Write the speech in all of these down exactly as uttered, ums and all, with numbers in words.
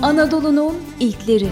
Anadolu'nun ilkleri.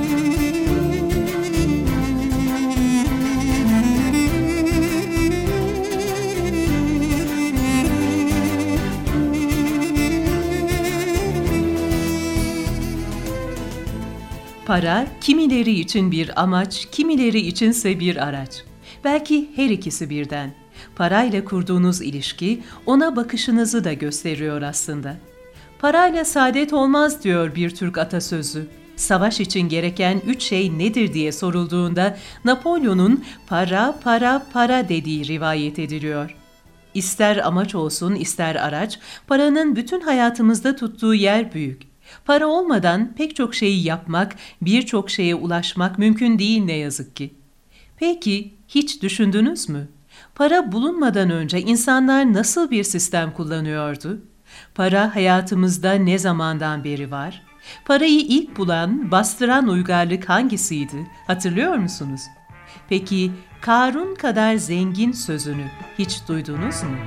Para, kimileri için bir amaç, kimileri içinse bir araç. Belki her ikisi birden. Parayla kurduğunuz ilişki, ona bakışınızı da gösteriyor aslında. Parayla saadet olmaz diyor bir Türk atasözü. Savaş için gereken üç şey nedir diye sorulduğunda Napolyon'un para, para, para dediği rivayet ediliyor. İster amaç olsun, ister araç, paranın bütün hayatımızda tuttuğu yer büyük. Para olmadan pek çok şeyi yapmak, birçok şeye ulaşmak mümkün değil ne yazık ki. Peki, hiç düşündünüz mü? Para bulunmadan önce insanlar nasıl bir sistem kullanıyordu? Para hayatımızda ne zamandan beri var? Parayı ilk bulan, bastıran uygarlık hangisiydi? Hatırlıyor musunuz? Peki, Karun kadar zengin sözünü hiç duydunuz mu?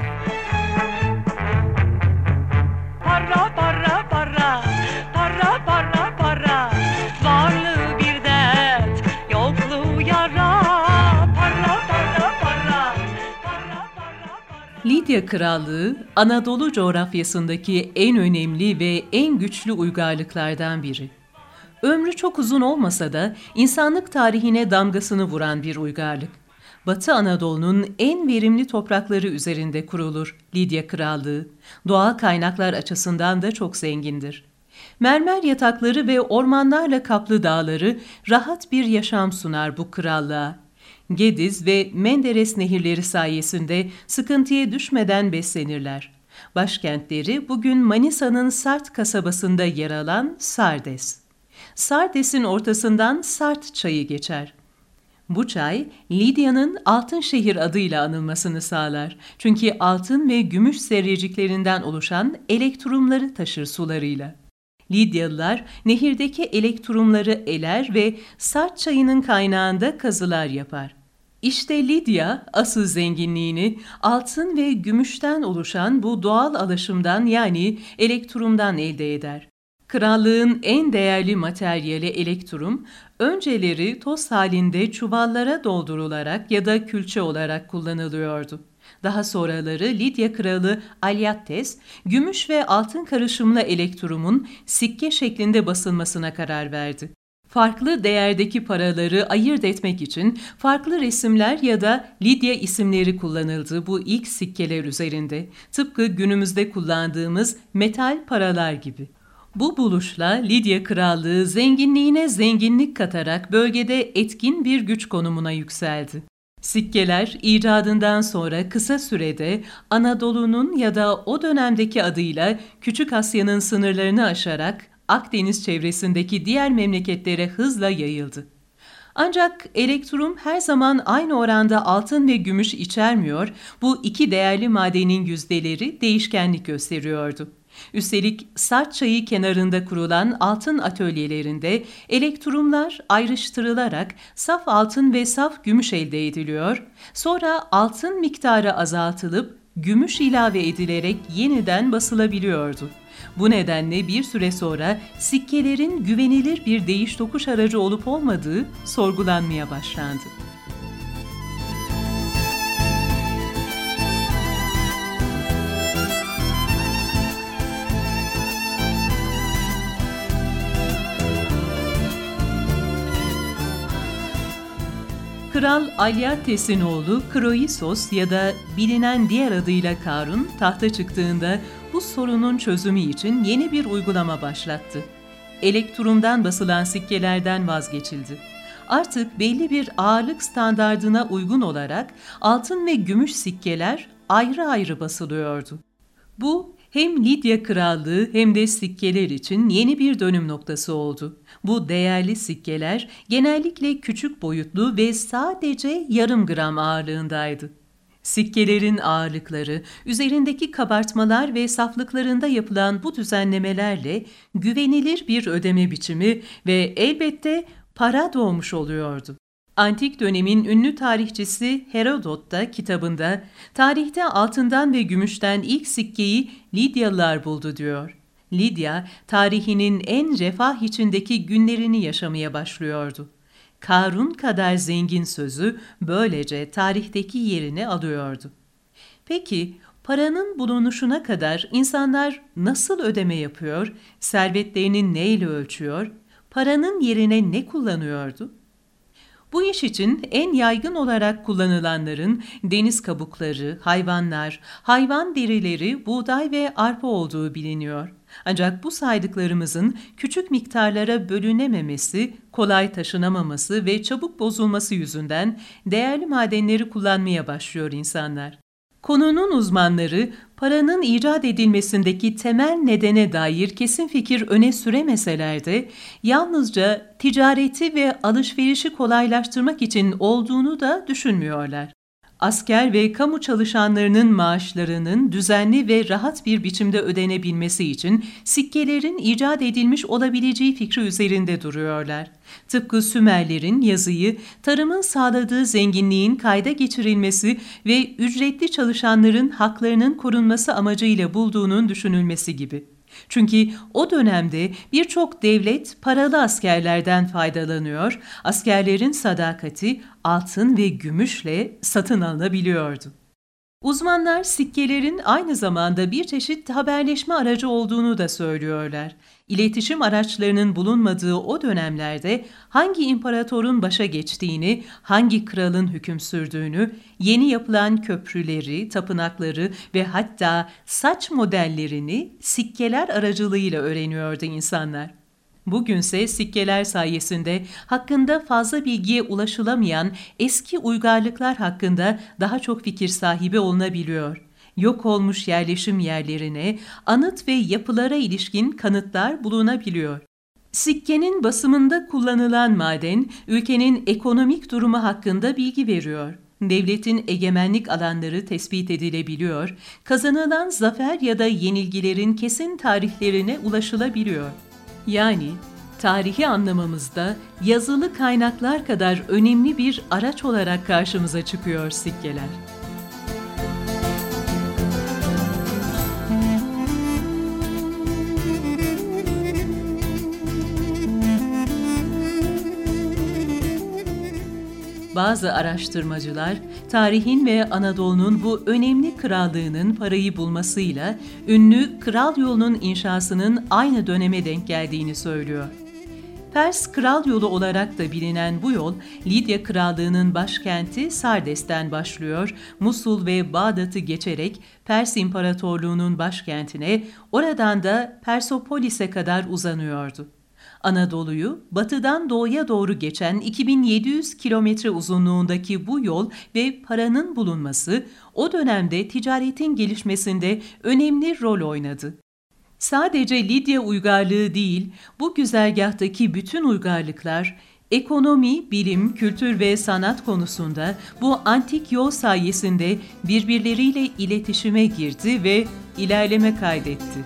Para, para, para, para, para, para, varlığı bir dert, yokluğu yara. Para, para, para, para, para, para. Lidya Krallığı, Anadolu coğrafyasındaki en önemli ve en güçlü uygarlıklardan biri. Ömrü çok uzun olmasa da insanlık tarihine damgasını vuran bir uygarlık. Batı Anadolu'nun en verimli toprakları üzerinde kurulur Lidya Krallığı. Doğal kaynaklar açısından da çok zengindir. Mermer yatakları ve ormanlarla kaplı dağları rahat bir yaşam sunar bu krallığa. Gediz ve Menderes nehirleri sayesinde sıkıntıya düşmeden beslenirler. Başkentleri bugün Manisa'nın Sart kasabasında yer alan Sardes. Sardes'in ortasından Sart çayı geçer. Bu çay, Lidya'nın Altın Şehir adıyla anılmasını sağlar. Çünkü altın ve gümüş zerreciklerinden oluşan elektrumları taşır sularıyla. Lidyalılar nehirdeki elektrumları eler ve Sart çayının kaynağında kazılar yapar. İşte Lidya, asıl zenginliğini altın ve gümüşten oluşan bu doğal alaşımdan yani elektrumdan elde eder. Krallığın en değerli materyali elektrum, önceleri toz halinde çuvallara doldurularak ya da külçe olarak kullanılıyordu. Daha sonraları Lidya kralı Alyattes, gümüş ve altın karışımlı elektrumun sikke şeklinde basılmasına karar verdi. Farklı değerdeki paraları ayırt etmek için farklı resimler ya da Lidya isimleri kullanıldı bu ilk sikkeler üzerinde, tıpkı günümüzde kullandığımız metal paralar gibi. Bu buluşla Lidya Krallığı zenginliğine zenginlik katarak bölgede etkin bir güç konumuna yükseldi. Sikkeler icadından sonra kısa sürede Anadolu'nun ya da o dönemdeki adıyla Küçük Asya'nın sınırlarını aşarak Akdeniz çevresindeki diğer memleketlere hızla yayıldı. Ancak elektrum her zaman aynı oranda altın ve gümüş içermiyor, bu iki değerli madenin yüzdeleri değişkenlik gösteriyordu. Üstelik Sart çayı kenarında kurulan altın atölyelerinde elektrumlar ayrıştırılarak saf altın ve saf gümüş elde ediliyor, sonra altın miktarı azaltılıp gümüş ilave edilerek yeniden basılabiliyordu. Bu nedenle bir süre sonra sikkelerin güvenilir bir değiş tokuş aracı olup olmadığı sorgulanmaya başlandı. Kral Alyattes'in oğlu Kroisos ya da bilinen diğer adıyla Karun tahta çıktığında bu sorunun çözümü için yeni bir uygulama başlattı. Elektrumdan basılan sikkelerden vazgeçildi. Artık belli bir ağırlık standardına uygun olarak altın ve gümüş sikkeler ayrı ayrı basılıyordu. Bu hem Lidya Krallığı hem de sikkeler için yeni bir dönüm noktası oldu. Bu değerli sikkeler genellikle küçük boyutlu ve sadece yarım gram ağırlığındaydı. Sikkelerin ağırlıkları, üzerindeki kabartmalar ve saflıklarında yapılan bu düzenlemelerle güvenilir bir ödeme biçimi ve elbette para doğmuş oluyordu. Antik dönemin ünlü tarihçisi Herodot da kitabında tarihte altından ve gümüşten ilk sikkeyi Lidyalılar buldu diyor. Lidya, tarihinin en refah içindeki günlerini yaşamaya başlıyordu. Karun kadar zengin sözü böylece tarihteki yerini alıyordu. Peki, paranın bulunuşuna kadar insanlar nasıl ödeme yapıyor, servetlerini neyle ölçüyor, paranın yerine ne kullanıyordu? Bu iş için en yaygın olarak kullanılanların deniz kabukları, hayvanlar, hayvan derileri, buğday ve arpa olduğu biliniyor. Ancak bu saydıklarımızın küçük miktarlara bölünememesi, kolay taşınamaması ve çabuk bozulması yüzünden değerli madenleri kullanmaya başlıyor insanlar. Konunun uzmanları, paranın icat edilmesindeki temel nedene dair kesin fikir öne süremeseler de, yalnızca ticareti ve alışverişi kolaylaştırmak için olduğunu da düşünmüyorlar. Asker ve kamu çalışanlarının maaşlarının düzenli ve rahat bir biçimde ödenebilmesi için sikkelerin icat edilmiş olabileceği fikri üzerinde duruyorlar. Tıpkı Sümerlerin yazıyı, tarımın sağladığı zenginliğin kayda geçirilmesi ve ücretli çalışanların haklarının korunması amacıyla bulduğunun düşünülmesi gibi. Çünkü o dönemde birçok devlet paralı askerlerden faydalanıyor, askerlerin sadakati altın ve gümüşle satın alınabiliyordu. Uzmanlar sikkelerin aynı zamanda bir çeşit haberleşme aracı olduğunu da söylüyorlar. İletişim araçlarının bulunmadığı o dönemlerde hangi imparatorun başa geçtiğini, hangi kralın hüküm sürdüğünü, yeni yapılan köprüleri, tapınakları ve hatta saç modellerini sikkeler aracılığıyla öğreniyordu insanlar. Bugünse sikkeler sayesinde hakkında fazla bilgiye ulaşılamayan eski uygarlıklar hakkında daha çok fikir sahibi olunabiliyor. Yok olmuş yerleşim yerlerine, anıt ve yapılara ilişkin kanıtlar bulunabiliyor. Sikkenin basımında kullanılan maden, ülkenin ekonomik durumu hakkında bilgi veriyor. Devletin egemenlik alanları tespit edilebiliyor, kazanılan zafer ya da yenilgilerin kesin tarihlerine ulaşılabiliyor. Yani tarihi anlamamızda yazılı kaynaklar kadar önemli bir araç olarak karşımıza çıkıyor sikkeler. Bazı araştırmacılar, tarihin ve Anadolu'nun bu önemli krallığının parayı bulmasıyla ünlü Kral Yolu'nun inşasının aynı döneme denk geldiğini söylüyor. Pers Kral Yolu olarak da bilinen bu yol, Lidya Krallığı'nın başkenti Sardes'ten başlıyor, Musul ve Bağdat'ı geçerek Pers İmparatorluğu'nun başkentine, oradan da Persopolis'e kadar uzanıyordu. Anadolu'yu batıdan doğuya doğru geçen iki bin yedi yüz kilometre uzunluğundaki bu yol ve paranın bulunması o dönemde ticaretin gelişmesinde önemli rol oynadı. Sadece Lidya uygarlığı değil, bu güzergahtaki bütün uygarlıklar, ekonomi, bilim, kültür ve sanat konusunda bu antik yol sayesinde birbirleriyle iletişime girdi ve ilerleme kaydetti.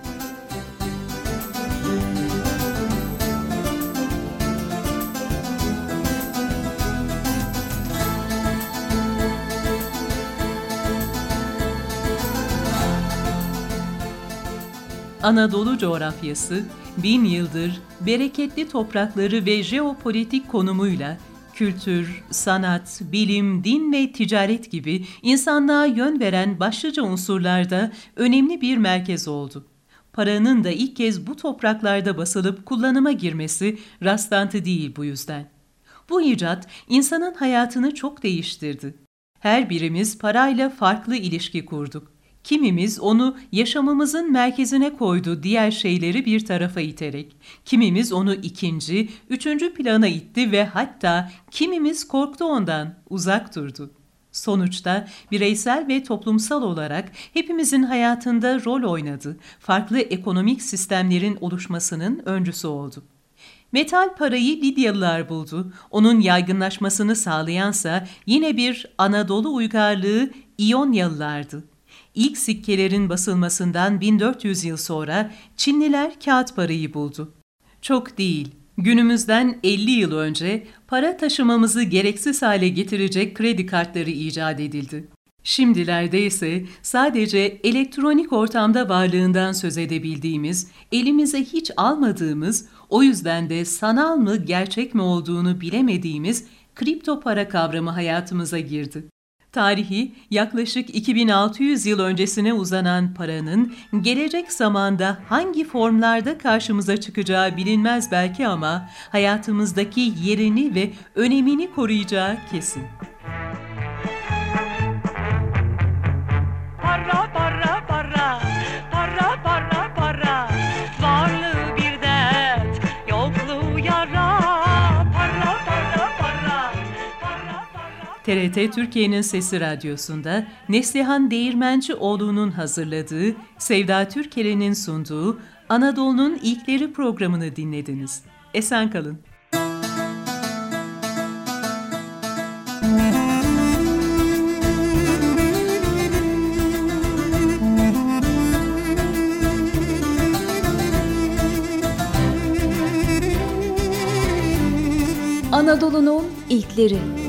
Anadolu coğrafyası, bin yıldır bereketli toprakları ve jeopolitik konumuyla kültür, sanat, bilim, din ve ticaret gibi insanlığa yön veren başlıca unsurlarda önemli bir merkez oldu. Paranın da ilk kez bu topraklarda basılıp kullanıma girmesi rastlantı değil bu yüzden. Bu icat insanın hayatını çok değiştirdi. Her birimiz parayla farklı ilişki kurduk. Kimimiz onu yaşamımızın merkezine koydu diğer şeyleri bir tarafa iterek. Kimimiz onu ikinci, üçüncü plana itti ve hatta kimimiz korktu ondan, uzak durdu. Sonuçta bireysel ve toplumsal olarak hepimizin hayatında rol oynadı, farklı ekonomik sistemlerin oluşmasının öncüsü oldu. Metal parayı Lidyalılar buldu, onun yaygınlaşmasını sağlayansa yine bir Anadolu uygarlığı İyonyalılardı. İlk sikkelerin basılmasından bin dört yüz yıl sonra Çinliler kağıt parayı buldu. Çok değil, günümüzden elli yıl önce para taşımamızı gereksiz hale getirecek kredi kartları icat edildi. Şimdilerde ise sadece elektronik ortamda varlığından söz edebildiğimiz, elimize hiç almadığımız, o yüzden de sanal mı gerçek mi olduğunu bilemediğimiz kripto para kavramı hayatımıza girdi. Tarihi yaklaşık iki bin altı yüz yıl öncesine uzanan paranın gelecek zamanda hangi formlarda karşımıza çıkacağı bilinmez belki ama hayatımızdaki yerini ve önemini koruyacağı kesin. Para para para, para para para, varlığı bir dert, yokluğu yara. Para para para, para para. T R T Türkiye'nin Sesi Radyosu'nda Neslihan Değirmencioğlu'nun hazırladığı, Sevda Türker'in sunduğu Anadolu'nun İlkleri programını dinlediniz. Esen kalın. Anadolu'nun ilkleri.